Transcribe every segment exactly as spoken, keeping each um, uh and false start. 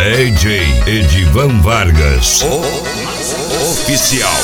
D J Edivan Vargas, o oficial.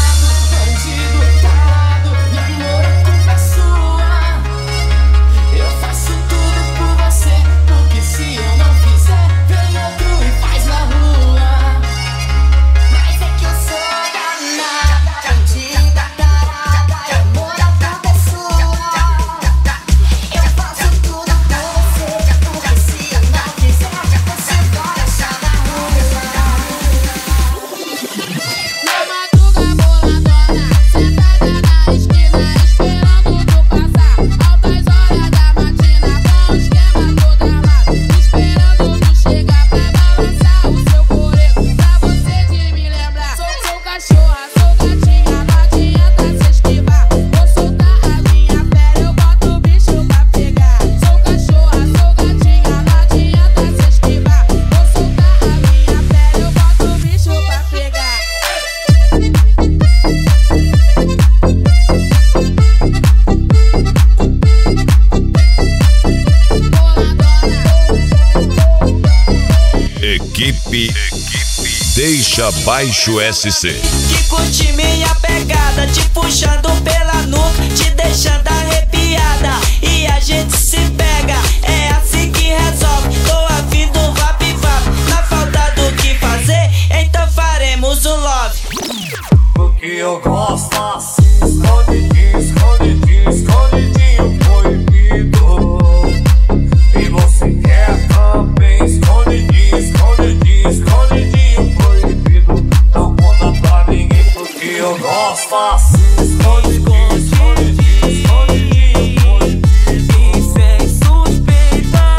Equipe, equipe Deixa Baixo S C. Que curte minha pegada, te puxando pela nuca, te deixando arrepiada, e a gente se pega, é assim que resolve. Tô afim do vap vap, na falta do que fazer, então faremos um love. Porque eu gosto assim, escondidinho, escondidinho, escondidinho, proibido. E você quer também, escondidinho, escondidinho, escondidinho, proibido. Não conta pra ninguém, porque eu gosto assim, escondidinho, escondidinho, escondidinho, proibido. E sem suspeitar,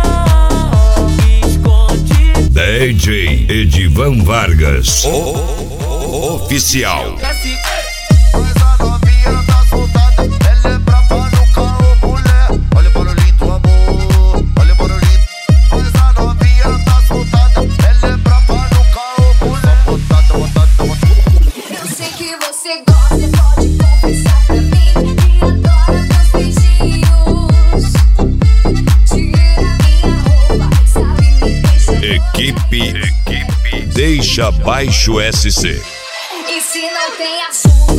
esconde. D J Edivan Vargas, o oficial. Mas a novinha tá soltada, ela é brava no carro, mulher. Olha o barulhinho do amor, olha o barulhinho. Mas a novinha tá soltada, ela é brava no carro, mulher. Botada, botada, botada. Eu sei que você gosta, pode confessar pra mim que adora meus beijinhos. Tira minha roupa, sabe, me deixa. Equipe, equipe Deixa Baixo S C. E se não tem assunto?